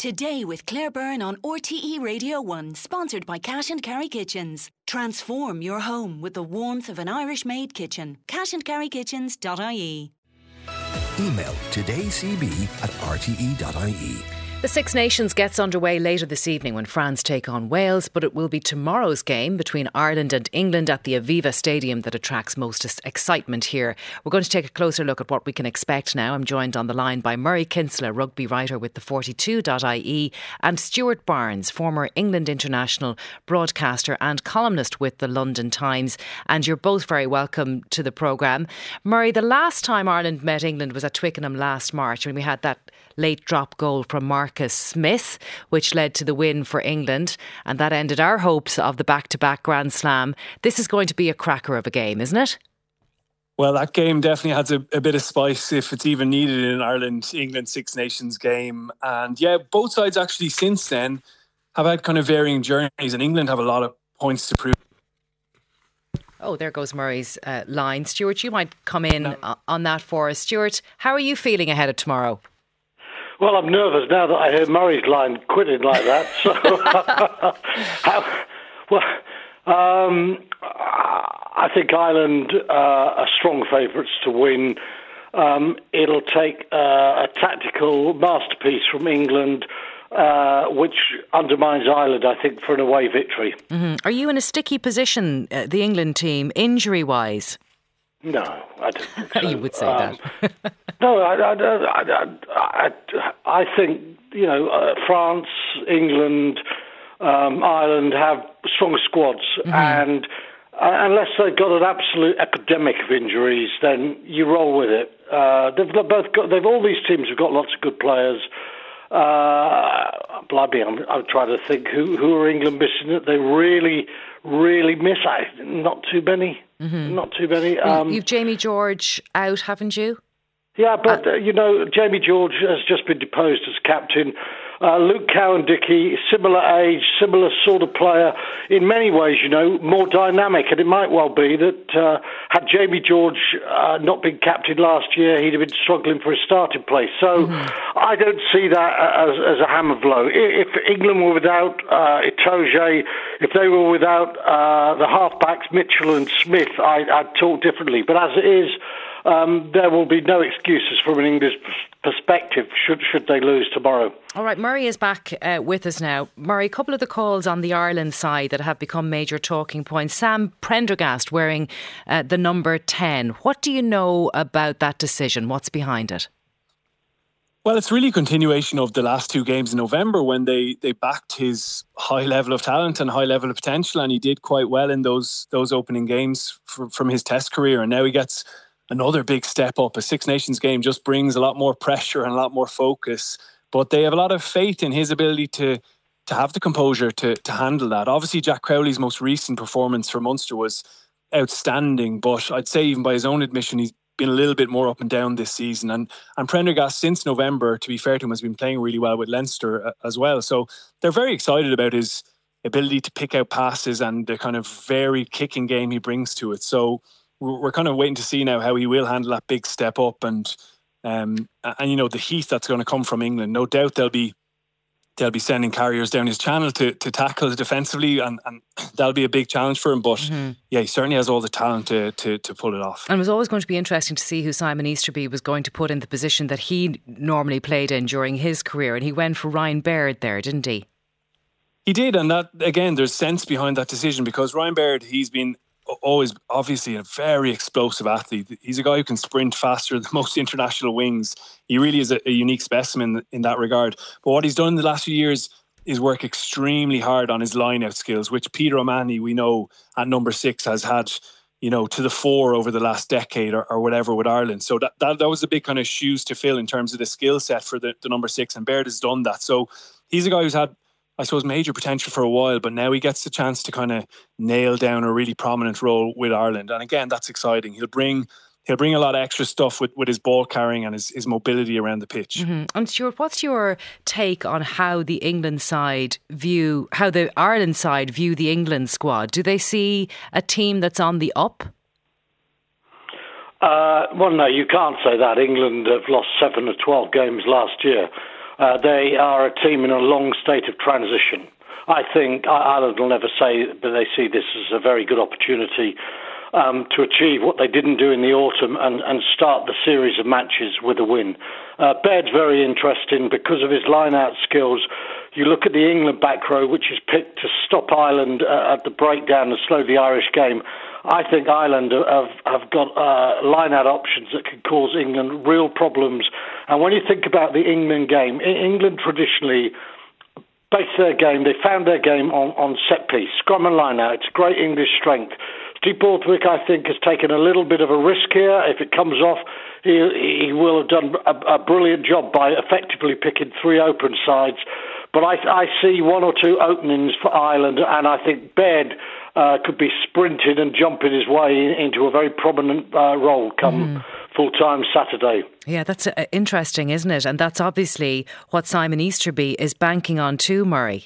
Today with Claire Byrne on RTE Radio 1, sponsored by Cash and Carry Kitchens. Transform your home with the warmth of an Irish-made kitchen. cashandcarrykitchens.ie. Email todaycb@rte.ie. The Six Nations gets underway later this evening when France take on Wales, but it will be tomorrow's game between Ireland and England at the Aviva Stadium that attracts most excitement here. We're going to take a closer look at what we can expect now. I'm joined on the line by Murray Kinsella, rugby writer with the 42.ie, and Stuart Barnes, former England international, broadcaster and columnist with the London Times. And you're both very welcome to the programme. Murray, the last time Ireland met England was at Twickenham last March when we had that late drop goal from Marcus Smith, which led to the win for England, and that ended our hopes of the back-to-back Grand Slam. This is going to be a cracker of a game, isn't it? Well, that game definitely has a bit of spice if it's even needed in an Ireland-England Six Nations game. And yeah, both sides actually since then have had kind of varying journeys, and England have a lot of points to prove. Oh, there goes Murray's line. Stuart, you might come in on that for us. Stuart, how are you feeling ahead of tomorrow? Well, I'm nervous now that I hear Murray's line quitting like that. So, I think Ireland are strong favourites to win. It'll take a tactical masterpiece from England, which undermines Ireland, I think, for an away victory. Mm-hmm. Are you in a sticky position, the England team, injury-wise? No, I don't think so. You would say that. No, I think, France, England, Ireland have strong squads, and unless they've got an absolute epidemic of injuries, then you roll with it. All these teams have got lots of good players. Blimey, I'm trying to think who are England missing that they really miss. Not too many. Mm-hmm. Not too many. You've Jamie George out, haven't you? Yeah, but Jamie George has just been deposed as captain. Luke Cowan-Dickie, similar age, similar sort of player. In many ways, more dynamic. And it might well be that had Jamie George not been captain last year, he'd have been struggling for a starting place. So I don't see that as a hammer blow. If England were without Itoje, if they were without the halfbacks Mitchell and Smith, I'd talk differently. But as it is, there will be no excuses from an English perspective should they lose tomorrow. All right, Murray is back with us now. Murray, a couple of the calls on the Ireland side that have become major talking points. Sam Prendergast wearing the number 10. What do you know about that decision? What's behind it? Well, it's really a continuation of the last two games in November when they backed his high level of talent and high level of potential, and he did quite well in those opening games from his Test career, and now he gets another big step up. A Six Nations game just brings a lot more pressure and a lot more focus, but they have a lot of faith in his ability to have the composure to handle that. Obviously, Jack Crowley's most recent performance for Munster was outstanding, but I'd say even by his own admission, he's been a little bit more up and down this season. And Prendergast, since November, to be fair to him, has been playing really well with Leinster as well. So they're very excited about his ability to pick out passes and the kind of varied kicking game he brings to it. So we're kind of waiting to see now how he will handle that big step up and the heat that's going to come from England. No doubt they'll be sending carriers down his channel to tackle defensively, and that'll be a big challenge for him. But yeah, he certainly has all the talent to pull it off. And it was always going to be interesting to see who Simon Easterby was going to put in the position that he normally played in during his career, and he went for Ryan Baird there, didn't he? He did, and that again, there's sense behind that decision because Ryan Baird, he's been always obviously a very explosive athlete. He's a guy who can sprint faster than most international wings. He really is a unique specimen in that regard. But what he's done in the last few years is work extremely hard on his line-out skills, which Peter O'Mahony, we know, at number 6 has had, to the fore over the last decade or whatever with Ireland. So that was a big kind of shoes to fill in terms of the skill set for the number 6, and Baird has done that. So he's a guy who's had, I suppose, major potential for a while, but now he gets the chance to kind of nail down a really prominent role with Ireland. And again, that's exciting. He'll bring a lot of extra stuff with his ball carrying and his mobility around the pitch. Mm-hmm. And Stuart, what's your take on how the Ireland side view the England squad? Do they see a team that's on the up? Well, no, you can't say that. England have lost 7 of 12 games last year. They are a team in a long state of transition. I think Ireland will never say that they see this as a very good opportunity to achieve what they didn't do in the autumn and start the series of matches with a win. Baird's very interesting because of his line-out skills. You look at the England back row, which is picked to stop Ireland at the breakdown and slow the Irish game. I think Ireland have got line-out options that could cause England real problems. And when you think about the England game, England traditionally based their game, they found their game on set-piece, scrum and line-out. It's great English strength. Steve Borthwick, I think, has taken a little bit of a risk here. If it comes off, he will have done a brilliant job by effectively picking 3 open sides. But I see 1 or 2 openings for Ireland, and I think Baird could be sprinting and jumping his way into a very prominent role come full-time Saturday. Yeah, that's interesting, isn't it? And that's obviously what Simon Easterby is banking on too, Murray.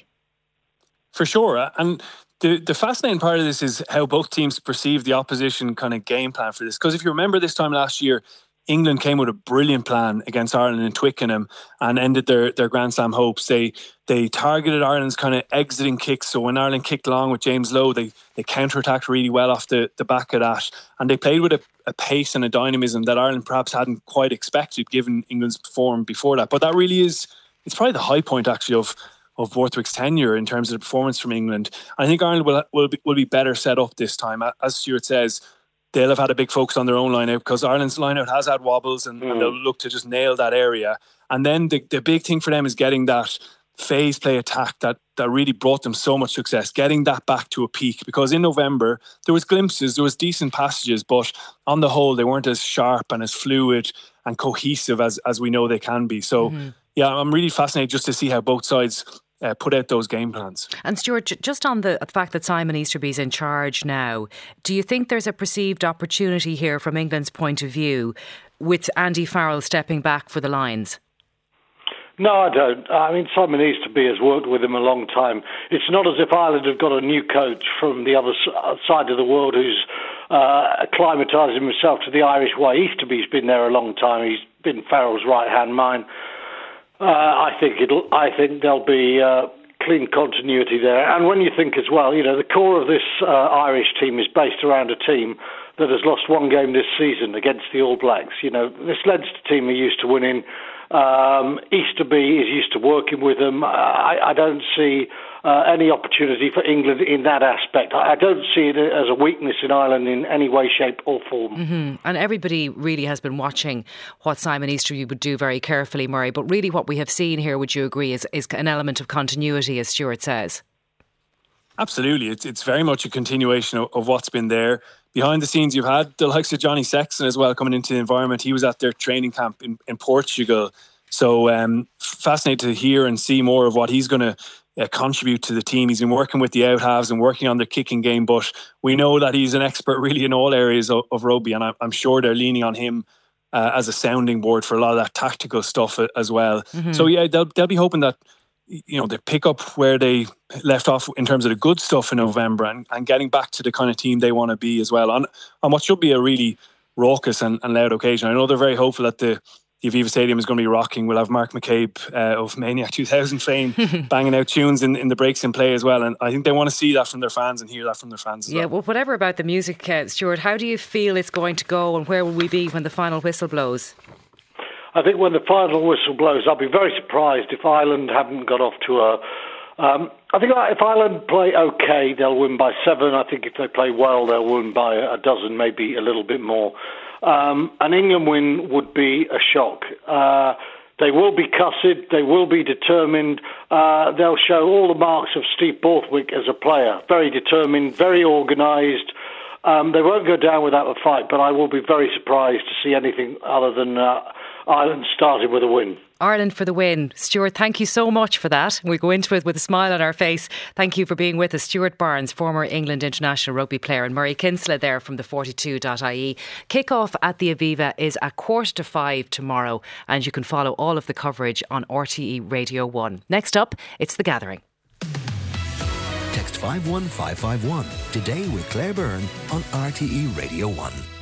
For sure. And the fascinating part of this is how both teams perceive the opposition kind of game plan for this. Because if you remember this time last year, England came with a brilliant plan against Ireland in Twickenham and ended their Grand Slam hopes. They targeted Ireland's kind of exiting kicks. So when Ireland kicked along with James Lowe, they counter-attacked really well off the back of that. And they played with a pace and a dynamism that Ireland perhaps hadn't quite expected given England's form before that. But that really it's probably the high point actually of Borthwick's tenure in terms of the performance from England. I think Ireland will be better set up this time. As Stuart says, they'll have had a big focus on their own line-out because Ireland's line-out has had wobbles and they'll look to just nail that area. And then the big thing for them is getting that phase play attack that really brought them so much success, getting that back to a peak. Because in November, there was glimpses, there was decent passages, but on the whole, they weren't as sharp and as fluid and cohesive as we know they can be. So, yeah, I'm really fascinated just to see how both sides put out those game plans. And Stuart, just on the fact that Simon Easterby's in charge now, do you think there's a perceived opportunity here from England's point of view with Andy Farrell stepping back for the Lions? No, I don't. I mean, Simon Easterby has worked with him a long time. It's not as if Ireland have got a new coach from the other side of the world who's acclimatised himself to the Irish way. Easterby's been there a long time. He's been Farrell's right-hand man. I think there'll be clean continuity there. And when you think as well, you know, the core of this Irish team is based around a team that has lost 1 game this season against the All Blacks. You know, this Leinster team are used to winning. Easterby is used to working with them. I don't see any opportunity for England in that aspect. I don't see it as a weakness in Ireland in any way, shape or form. And everybody really has been watching what Simon Easterby would do very carefully, Murray. But really what we have seen here, would you agree, is an element of continuity, as Stuart says? Absolutely. It's very much a continuation of what's been there. Behind the scenes, you've had the likes of Johnny Sexton as well coming into the environment. He was at their training camp in Portugal. So fascinated to hear and see more of what he's going to contribute to the team. He's been working with the out-halves and working on their kicking game, but we know that he's an expert really in all areas of rugby, and I'm sure they're leaning on him as a sounding board for a lot of that tactical stuff as well. So yeah, they'll be hoping that, you know, they pick up where they left off in terms of the good stuff in November and getting back to the kind of team they want to be as well on what should be a really raucous and loud occasion. I know they're very hopeful that the Aviva Stadium is going to be rocking. We'll have Mark McCabe of Maniac 2000 fame banging out tunes in the breaks in play as well. And I think they want to see that from their fans and hear that from their fans as well. Yeah, well, whatever about the music, Stuart, how do you feel it's going to go and where will we be when the final whistle blows? I think when the final whistle blows, I'll be very surprised if Ireland haven't got off to a... I think if Ireland play okay, they'll win by 7. I think if they play well, they'll win by a dozen, maybe a little bit more. An England win would be a shock. They will be cussed, they will be determined. They'll show all the marks of Steve Borthwick as a player. Very determined, very organised. They won't go down without a fight, but I will be very surprised to see anything other than Ireland started with a win. Ireland for the win. Stuart, thank you so much for that. We go into it with a smile on our face. Thank you for being with us. Stuart Barnes, former England international rugby player, and Murray Kinsella there from the 42.ie. Kick-off at the Aviva is at 4:45 tomorrow, and you can follow all of the coverage on RTE Radio 1. Next up, it's The Gathering. Text 51551 today with Claire Byrne on RTE Radio 1.